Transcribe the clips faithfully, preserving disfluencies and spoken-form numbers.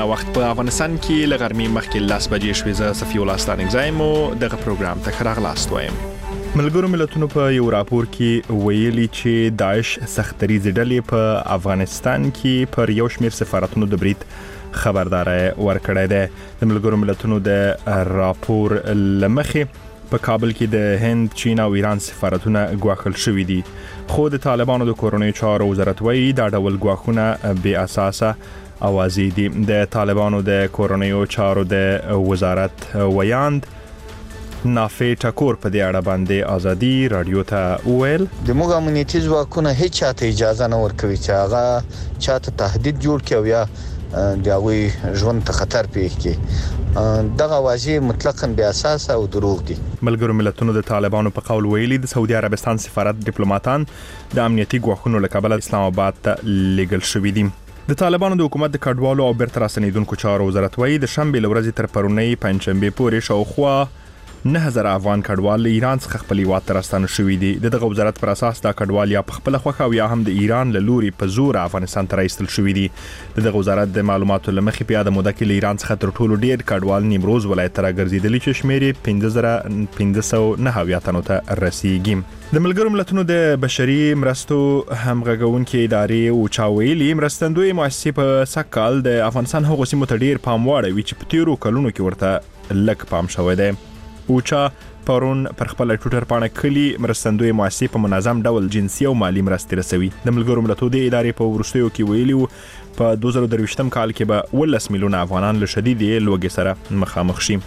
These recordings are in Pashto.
نا وخت په افغانستان کې لغرمي مخکې لاس بجې شوې. زه صفي الله ستانګ زایم دغه پروګرام ته راغلاست وایم. ملګرو ملتونو په یو راپور کې ویلي چې داعش سختریزې ډلې په افغانستان کې پر یو شمېر سفارتونو د برید خبرداري ورکړې ده. د ملګرو ملتونو د راپور لمخې په کابل کې د هند، چین او ایران سفارتونه ګواښل شوي دي، خو د طالبانو د کورنیو چارو وزارت وایي دا ډول ګواښونه بې اساسه اوازې دي. د طالبانو د کورنیو چارو د وزارت ویاند نافع ټکور په دې اړه باندې ازادي رادیو ته ویل د موږ امنیتي ځواکونه هیڅ چاته اجازه نه ورکوي چې هغه چاته تهدید جوړ کړي یا د هغوی ژوند ته خطر پیښ کړي. دغه واژې مطلقاً بې اساسه او دروغ دي. ملګرو ملتونو د طالبانو په قول ویلي د سعودي عربستان سفارت ډیپلوماټان د امنیتي ګواښونو له کبله اسلام آباد ته لیږل شوي دي. د طالبانو د حکومت د کډوالو او بیرته راستنیدونکو چارو وزارت وایي د شنبې له ورځې تر پرونۍ پنجشنبې پورې شاوخوا نه هزار افغان کډوال له ایران څخه خپل هیواد ته راستانه شوي دي. د دغه وزارت پر اساس دا کډوال یا په خپله خوښه او یا هم د ایران له لوري په زور افغانستان ته راایستل شوي دي. د دغه وزارت د معلوماتو له مخې په یاده موده کې له ایران څخه تر ټولو ډېر کډوال نیمروز ولایت ته راګرځېدلي چې شمېر یې پنځه زره پنځه سوه نهه اویا تنو ته رسیږي. د ملګرو ملتونو د بشري مرستو همغږونکې ادارې اوچا ویلي مرستندوی مؤسسې په سږ کال د افغانستان هغو سیمو ته ډېر پام واړوي چې په تیرو کلونو کې ورته لږ پام شوی دی. اوچا پرون پر خپل ټویټر باندې کلی مرستندوی مؤسسې په منظم ډول جنسي او مالی مرستې رسوي. د ملګرو ملتونو د ادارې په وروستیو کې ویلي په دوه زره درویشتم کال کې به ولس میلیونه افغانان له شدیدې لوږې سره مخامخ شي.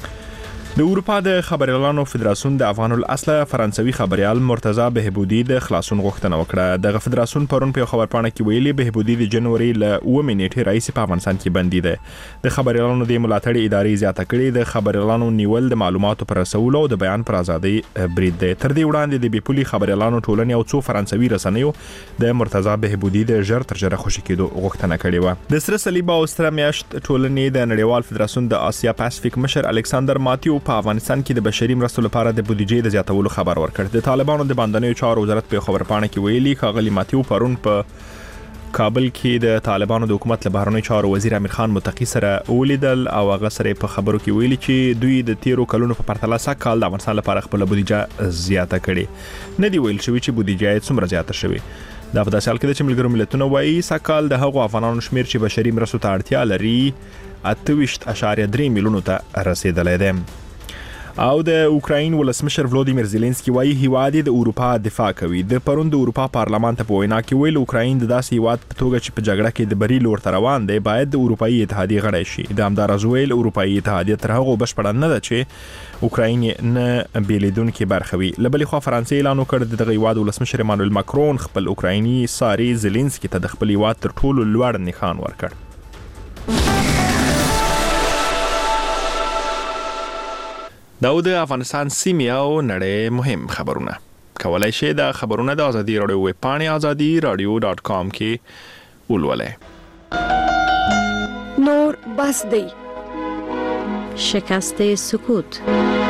د اروپا د خبریالانو فدراسیون د افغان الاصله فرانسوي خبريال مرتضی بهبودی د خلاصون غوښتنه وکړه. دغه فدراسیون پرون په خبرپاڼه کې ویلي بهبودی د جنوري ل اوومې نیټې راهیسې په افغانستان کې بندي ده. د خبریالانو د ملاتړ ادارې زیاته کړې د خبریالانو نیول د معلوماتو پر رسولو او د بیان پر ازادي برید ده. تر دې وړاندې د بیپولي خبریالانو ټولنې او څو فرانسوي رسنیو د مرتضی بهبودی د ژر تر ژره خوشي کېدو غوښتنه کړې و. د سره صلیب او سره میاشت ټولنې د نړیوال فدراسیون د آسیا پاسفیک مشر الکساندر ماتیو په افغانستان کې د بشري مرستو لپاره د بودیجې د زیاتولو خبر ورکړ. د طالبانو د باندنیو چارو وزارت په خبرپاڼه کې ویلي ښاغلي ماتیو پرون په کابل کې د طالبانو د حکومت له بهرنیو چارو وزیر امیر خان متقی سره ولیدل او هغه سره په خبرو کې ویلي چې دوی د تیرو کلونو په پرتله سږ کال د افغانستان لپاره خپل بودیجه زیاته کړې. نه دی ویل شوی چې بودیجه یې څومره زیاته شوی. دا په داسې حال کې چې ملګرو ملتونو وایي سږ کال د هغو افغانانو شمیر چې بشري مرستو ته اړتیا لري اته ویشت اعشاریه درې میلیونو ته رسیدلی دی. او د اوکراین ولسمشر ولودیمیر زيلنسکي وايي هیواد د اروپا دفاع کوي. د پرون د اروپا پارلمان ته په وینا کې ویل اوکراین د داسې هیواد په توګه چې په جګړه کې د بری لور ته روان دی باید د اروپאי اتحادیه غړی شي. د همدارس ویل اروپאי اتحادیه تر هغه بشپړه نه ده چې اوکراین نه بیلیدونکو برخه وي. لبلې خو فرانسې اعلان وکړ د دغه هیواد ولسمشر ایمانوئل ماکرون خپل اوکرایني ساري زيلنسکي ته د خپل هیواد تر ټولو لوړ نښان ورکړ. دا د افغانستان سیمې او نړۍ مهم خبرونه. کولای شئ دا خبرونه د ازادي رادیو ویب پاڼې ازادي رادیو ډاٹ کام کې ولولئ. نور بس دی شکست سکوت.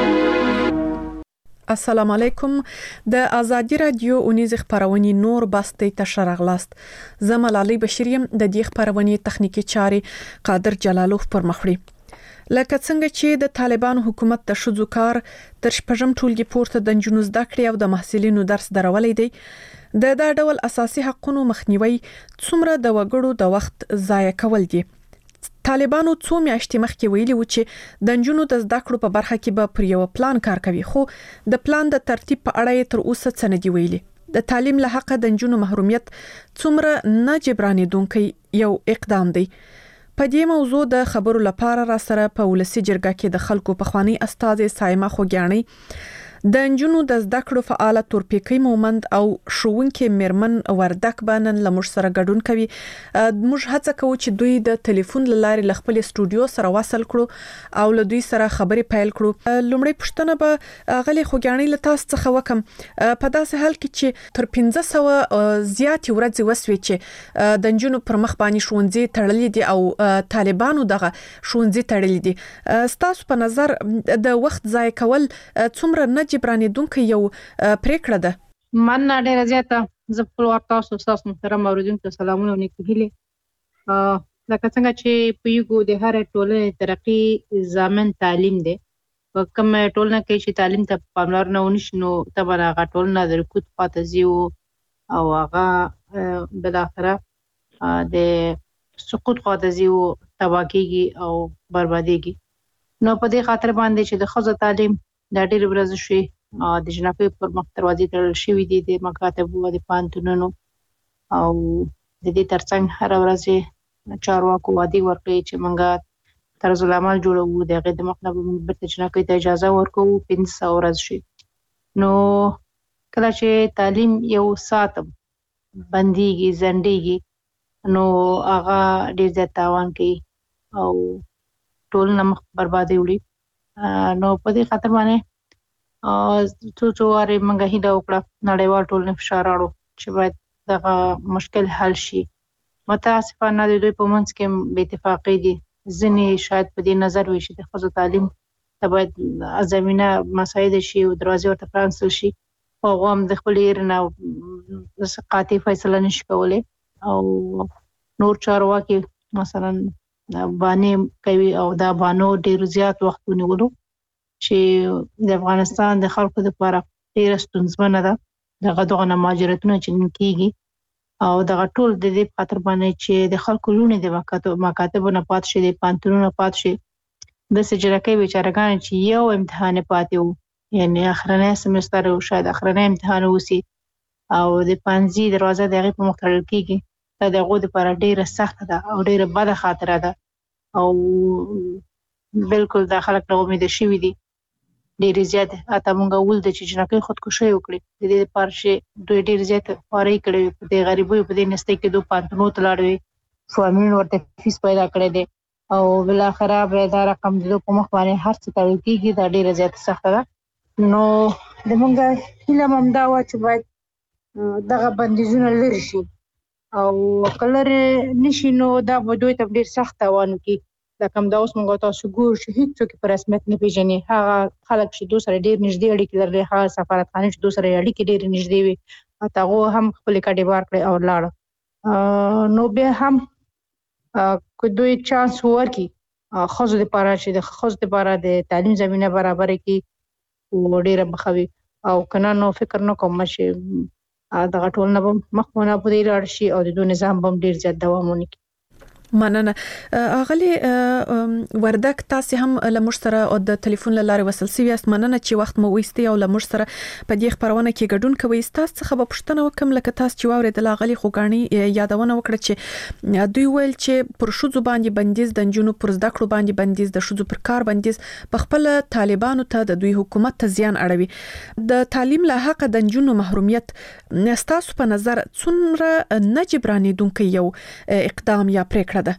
السلام علیکم. د ازادي رادیو اونیز خبرونه نور بس دی ته راغلاست. زه ملالۍ بشریم د دې خبرونه تخنیکی چاري قادر جلالوف پر مخړي. لکه څنګه چې د طالبانو حکومت د شذو کار تر شپږم ټولګي پورته د جنونو زده کړې او د محصلینو درس درولې دی د دا ډول اساسي حقوقو مخنیوي څومره د وګړو د وخت ضایع کول دي. طالبانو څو میاشتې مخکې ویلي و چې د جنونو د زده کړو په برخه کې به پر یو پلان کار کوي، خو د پلان د ترتیب په اړه تر اوسه څه نه دی ویلي. د تعلیم له حق د جنونو محرومیت څومره نه جبرانېدونکي یو اقدام دی. په دې موضوع د خبرو لپاره را سره په ولسی جرګه کې د خلکو په خواني استاد سایمه خوګیانی د انجونو د زده کړو فعال تورپیکی مومند او شوونکې میرمن وردک بانن لمر سره ګډون کوي. موږ هڅه کوو چې دوی د ټلیفون لارې ل خپل استودیو سره وصل کړو او له دوی سره خبرې پیل کړو. لومړی پښتنه به غلي خوګیانی له تاسو څخه وکم په داسې حال کې چې تر پنځه سوه زیات ورځې وسوي چې د انجونو پر مخ باندې شونځي تړلې دي او طالبانو دغه شونځي تړلې دي. ستاسو په نظر د وخت ضایع کول څومره نه جبرانېدونکې یو پریکړه ده؟ من ډېره زیاته زه خپل وخت تاسو تاسو محترم اوریدونکو سلامونه او نیکه هیلې. لکه څنګه چې پویګو د هر ټولنې ترقی ضامن تعلیم دی. په کوم ټولنه کې چې تعلیم ته پاملرنه ونشي نو طبعا هغه ټولنه د رکود پاتې ځي او هغه بل اخره د سقوط پاتې ځي او تباہ کیږي او بربادیږي. نو په دې خاطر باندې چې د ښځو تعلیم د ډېر ورځ شي د جنکۍ پر مخ دروازې تړل شوي دي د مکاتبو او د پوهنتونونو او د دې ترڅنګ هر ورځ چارواکو وعدې ورکړي چې موږ طرز العمل جوړوو د هغې د مخ نه به موږ بېرته جنکۍ ته اجازه ورکوو پنځه سوه ورځ شي. نو کله چې تعلیم یو ساعت بندېږي ځنډېږي نو هغه ډېر زیات تاوان کوي او ټولنه مخ بربادي وړي. نو په دې خاطر باندې څو څو وارې موږ هیله وکړه نړیوال ټولنې فشار راوړو چې باید دغه مشکل حل شي. متاسفانه د دوی په منځ کې بې اتفاقۍ دي. ځینې شاید په دې نظر وي چې د ښځو تعلیم ته باید زمینه مساعد شي او دروازې ورته پرانیستل شي. هغه هم د خپلې ایرې نه قاطع فیصله نشي کولی او نور چارواکي مثلا بانې کوي او دا بانو ډېر زیات وخت ونیولو چې د افغانستان د خلکو لپاره ډېره ستونزمنه ده. دغه دغه نه مهاجرتونه چې کېږي او دغه ټول د دې په خاطر باندې چې د خلکو لوڼې د مکاتبو نه پاتې شي د پوهنتونونو نه پاتې شي. داسې جنکۍ بیچارهګانې چې یو امتحان یې پاتې و یعنې اخرنی سمستر او شاید اخرنی امتحان اوسي او د پانځي دروازه د هغې په مخ تړل کېږي. دا د هغو دپاره ډېره سخته ده او ډېره بده خاطره ده او بلکل دا خلک نه امیده شوي دي ډېرې زیات. حتی موږ ولده چې جنکۍ خودکشي وکړي د دې لپاره چې دوی ډېر زیات خوارۍ کړې وي په دې غریبیو په دې نستۍ کې دوی پوهنتونونو ته لاړې وي فاملونه ورته فیس پیدا کړی دی او بالاخره به دا رقم د دوی په مخ باندې هر څه تړل کېږي. دا ډېره زیاته سخته ده. نو د موږ هیله هم همدا وه چې باید دغه بندیزونه لرې شي او که لرې نه شي نو دا به دوی ته ډېر سخت تاوان وکړي. لکه همدا اوس موږ تاسو ګورو چې هېڅوک په رسمیت نه پېژني. هغه خلک چې دوی سره ډېر نږدې اړیکې لري هغه سفارتخانې چې دوی سره یې اړیکې ډېرې نږدې وي حتی هغو هم خپلې کډې بار کړې او لاړه. نو بیا هم که دوی چانس ورکړي ښځو دپاره چې د ښځو دپاره د تعلیم زمینه برابره کړي ډېره به ښه وي او که نه نو فکر نه کوم چې دغه ټولنه به مخ په نابودۍ لاړ شي او د دوی نظام به هم ډېر زیات دوام ونه کړي. مننه. اغلی وردک تاسو هم لمر سره او د ټلیفون لاره وصل سوي است. مننه چې وخت مو وېستي او لمر سره په دې خبرونه کې ګډون کوي. تاسو څخه به پوښتنه وکم لکه تاسو چې واورید لاغلی خوګانی یادونه وکړه چې دوی ویل چې پر شوزو باندې بندیز د جنونو پر زده کړو باندې بندیز د شوزو پر کار بندیز په خپل طالبانو ته د دوی حکومت ته زیان اړوي. د تعلیم له حق د جنونو محرومیت تاسو په نظر څومره نه جبرانیدونکو یو اقدام یا پریکړه ده؟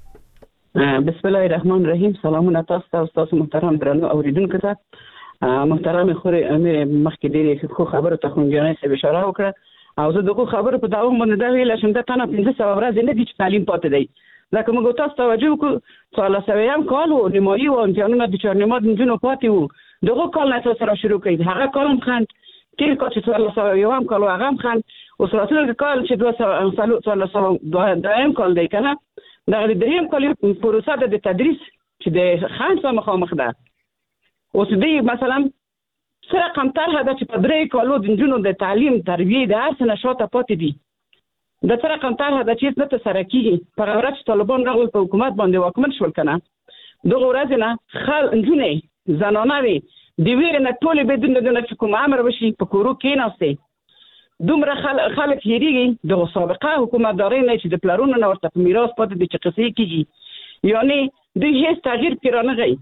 بسم الله الرحمن الرحیم. سلامونه تاسو ته او تاسو محترم درنو اوریدونکو ته. محترم خوري امیر مخکې ډېرې ښه خبرو ته خونجانۍ صاحب اشاره وکړه او زه دغه خبرو په داوام باندې دا ویل شم د تنه پنځه سوه ورځې نه دي چې تعلیم پاتې دی. لکه موږ تاسو توجه وکړو څوارلس سویم کال و نیمایي و امتحانونه د چهارنیمه د نجونو پاتې وو. دغه کال نه تاسو را شروع کړئ هغه کال هم خند تیر کال چې څوارلس سوه یوم کال و هغه هم خند اوس راتلونکی کال چې دوه سوه څوارلس سوه دویم کال دی که نه دغه د دریم کال پروسه ده د تدریس چې د خنډ سره مخامخ ده. اوس دوی مثلا څه رقم طرحه ده چې په درې کالو د نجونو د تعلیم تربیې د هر څه نه شاته پاتې دي. د څه رقم طرحه ده چې هېڅ نه ترسره کېږي. په هغه ورځ چې طالبان راغلل په حکومت باندې واکمن شول که نه دغه ورځې نه خل نجونې زنانهوې د ویرې نه ټولې بدون د نه چې کوم امر وشي په کورو کېناستې. دومره خلک هېرېږي دغه سابقه حکومتدارۍ نه چې د پلرونو نه ورته په میراث پاتې دي چې قصې کېږي. یعنې دوی هېڅ تغییر پرې رانغی.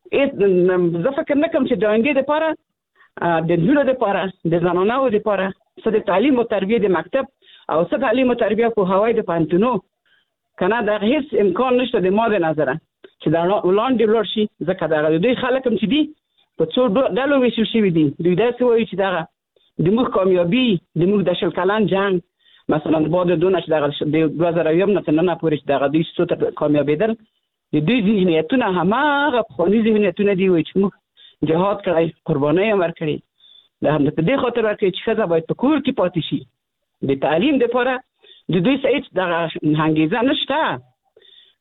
زه فکر نه کوم چې د آیندې دپاره د نجونو دپاره د زنانهو دپاره څه د تعلیم او تربیې د مکتب او څه تعلیم او تربیه پوهاوی د پوهنتونو که نه دغه هېڅ امکان نشته د ما د نظره چې دا وړاندې ولاړ شي. ځکه دغه د دوی خلک هم چې دي په څو ډلو ویشل شوي دي. دوی داسې وایي چې دغه د موږ کامیابي د موږ د شل کلن جنګ مثلا بعد دونه چې دغه د دوه زره یوم نه تر ننه پورې چې دغه دوی څو تر کامیابېدل د دوی ذهنیتونه هماغه پخواني ذهنیتونه دي وایي چې موږ جهاد کړی قربانۍ هم ورکړې. د همدا په دې خاطر ورکړي چې ښځه باید په کور کې پاتې شي. د تعلیم دپاره د دوی څه هېڅ دغه انګېزه نشته.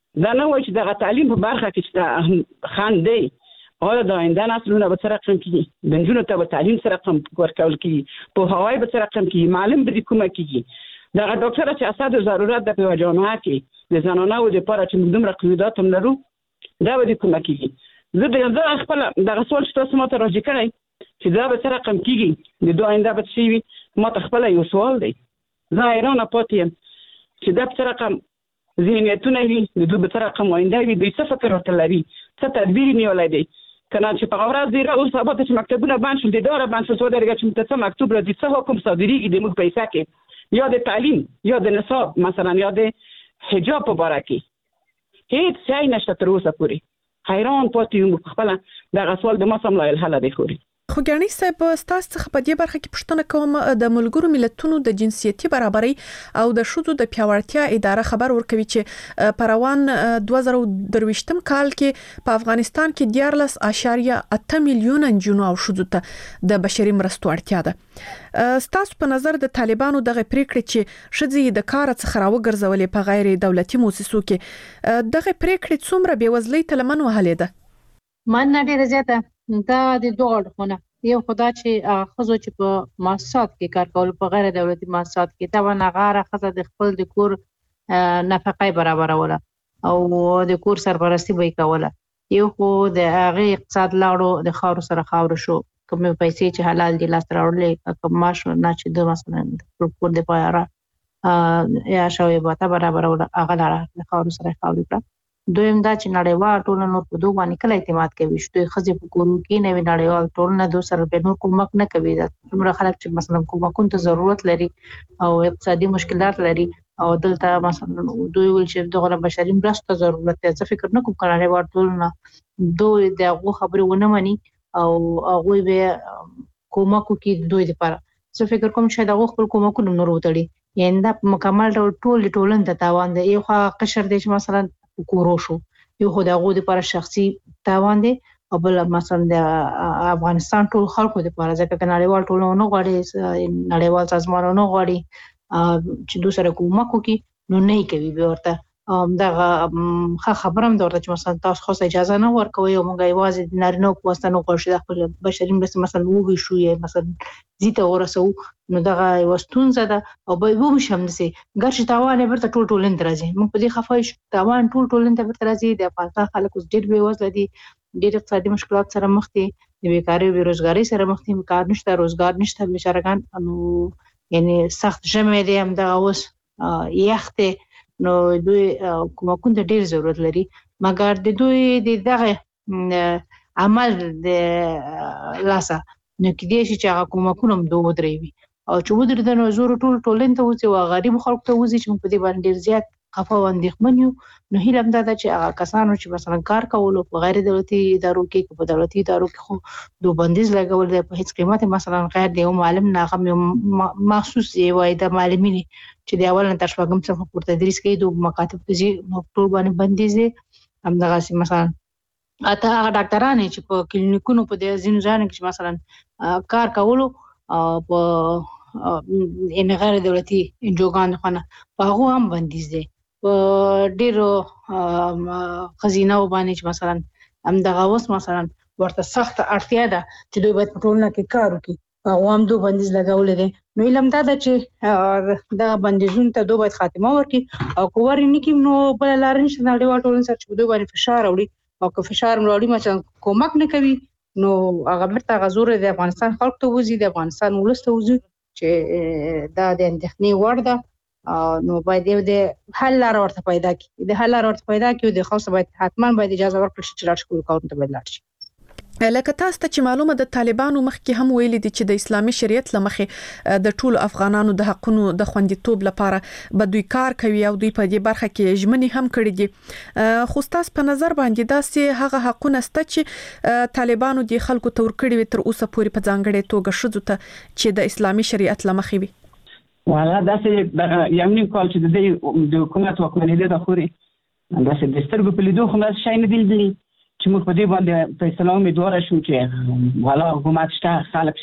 دا نه وایي چې دغه تعلیم په برخه کې چې خنډ دی آیا د آینده نسلونه به څه رقم کېږي، د نجونو ته به تعلیم څه رقم ورکول کېږي، پوهاوی به څه رقم کېږي، معلم به د کومه کېږي. دغه ډاکټره چې اساسي ضرورت ده په یوه جامعه کې د زنانو دپاره چې موږ دومره قیودات هم لرو دا به د کومه کېږي. زه د زه خپله دغه سوال چې تاسو ما ته راجع کړی چې دا به څه رقم کېږي، د دوی آینده به څه وي، ما ته خپله یو سوال دی. زه حیرانه پاتې یم چې دا به څه رقم ذهنیتونه وي، د دوی به څه رقم آینده وي، دوی څه فکر ورته لري، څه تدبیر یې نیولی دی. که نه چې په هغه ورځ دی اوس سبا ته چې مکتبونه بند شول، د داره بند شول، څو درېږه چې موږ ته څه مکتوب راځي، څه حکم صادرېږي د موږ په حصه کې، یا د تعلیم یا د نصاب مثلا یا د حجاب په باره کې هېڅ شی نشته تر اوسه پورې. حیران پاتې یم په خپله دغه سوال د ما سم لا الحله دی خوري. خو ګراني صاحب ستاسو څخه په دې برخه کې پوښتنه کوم د ملګرو ملتونو د جنسیتي برابرۍ او د ښځو د پیاوړتیا اداره خبر ورکوي چې په روان دوه زره درویشتم کال کې په افغانستان کې دیارلس اشاریه اته میلیونه نجونو او ښځو ته د بشري مرستو اړتیا ده. ستاسو په نظر د طالبانو دغه پریکړې چې ښځې د کار څخه راوګرځولې په غیر دولتي مؤسسو کې دغه پریکړې څومره بېوزلۍ ته لمن وهلې ده؟ من نه ډېره زیاته دا د دوه اړخونه، یو خو دا چې ښځو چې په مؤسسات کې کار کول په غیر دولتي مؤسسات کې طبعا هغه هره ښځه د خپل د کور نفقه یې برابروله او د کور سرپرستي به یې کوله، یو خو د هغې اقتصاد لاړو د خاورو سره خاورو شو، کومې پیسې چې حلال دي لاسته راوړلې کوم معاش نه چې د مثلا د کور دپاره یا شوې باته برابروله هغه لاړه د خاورو سره خاورې کړه. دویم دا چې نړیوال ټولنه نور په دوی باندې کله اعتماد کوي چې دوی ښځې په کورونو کې نه وي، نړیوال ټولنه دوی سره به نور کومک نه کوي. دا څومره خلک چې مثلا کومکونو ته ضرورت لري او اقتصادي مشکلات لري او دلته مثلا دوی ویل چې دغه بشري مرستو ضرورت دی، زه فکر نه کوم چې نړیوال ټولنه دوی د هغو خبرې ونه مني او هغوی به کومک وکړي دوی دپاره. زه فکر کوم چې دغه خپل کومکونه نور وتړي، یعنې دا په مکمل ډول ټولې ټولنې ته تاوان دی. یو خوا قشر دی چې مثلا کورو شو، یو خو د هغو دپاره شخصي تاوان دی او بل مثلا د افغانستان ټول خلکو دپاره، ځکه که نړیوال ټولنه ونه غواړي، نړیوال سازمان ونه غواړي چې دوی سره کومک وکړي نو نه یې کوي. بیا ورته دغه ښه خبره هم ده ورته چې مثلا تاسو خو اجازه نه ورکوئ او موږ یوازې د نارینهو په واسطه نه غواړو چې د خپل بشري مرستې مثلا وویشو یا مثلا ځي ته ورسوو، نو دغه یوه ستونزه ده او به وم شي همداسې ګر چې تاوان یې بیرته ټول ټولنې ته راځي. موږ په دې خفه یو چې تاوان ټول ټولنې ته بیرته راځي. د افغانستان خلک اوس ډېر بېوزله دي، ډېر اقتصادي مشکلات سره مخ دي، د بیکارۍ بېروزګارۍ سره مخ دي، کار نشته، روزګار نشته بیچارهګان، نو یعنې سخت ژمی دی همدغه اوس یخ دی، نو دوی کومکونو ته ډېر ضرورت لري. مګر د دوی د دغه عمل د لاسه نو کېدای شي چې هغه کومکونه هم دوی ودرېوي او چې ودرېده نو زور ټول ټولنې ته وځي او غریبو خلکو ته وځي چې موږ په دې باندې ډېر زیات خفه او اندېښمن یو. نو هیله همدا ده چې هغه کسانو چې مثلا کار کولو په غیر دولتي ادارو کې که په دولتي ادارو کې خو دو بندیز لګول دی په هېڅ قیمت مثلا غیر د یو معلم نه هغه یو مخصوص یې وایي د معلمینې چې د اول نه تر شپږم صنف پورې تدریس کوي، دو مکاتب ته ځي نو ټول باندې بندیز دی. همدغسې مثلا اته هغه ډاکټران چې په کلینیکونو په دې ځینو ځایونو کې چې مثلا کار کولو په ان غیر دولتي انجوګانو خونه په هغو هم بندیز دی. په ډېرو ښځینهو باندې چې مثلا همدغه اوس مثلا ورته سخته اړتیا ده چې دوی باید په ټولنه کې کار وکړي، هغو هم دوی بندیز لګولی دی. نو علم دا ده چې دغه بندیزونو ته دوی باید خاتمه ورکړي او که ور یې نه کړي نو بله لاره نشته نړیوال ټولنې سره چې په دوی باندې فشار راوړي، او که فشار راوړي مثلا کومک نه کوي نو هغه بیرته هغه زور د افغانستان خلکو ته وځي، د افغانستان ولس ته وځي چې دا د اندېښنې وړ ده. نو باید یو د حل لاره ورته پیدا کړي، د حل لاره ورته پیدا کړي، د خاصه باید حتما باید اجازه ورکړل شي چې لاړ شي کورو کارونو ته باید لاړ شي. لکه تاسو ته چې معلومه د طالبانو مخکې هم ویلي دي چې د اسلامي شریعت لمخې د ټولو افغانانو د حقونو د خوندیتوب لپاره به دوی کار کوي او دوی په دې برخه کې ژمنې هم کړې دي. خو ستاسو په نظر باندې داسې هغه حقونه شته چې طالبانو د خلکو ته ورکړي وي تر اوسه پورې په ځانګړې توګه ښځو ته چې د اسلامي شریعت لمخې وي؟ والا داسې یو نیم کال چې د دې د حکومت واکمنېدو ده خورې داسې د سترګو په لیدو خو داسې شی نه دي لیدلي چې موږ په دې باندې فیصله امیدواره شو چې والا حکومت شته، خلک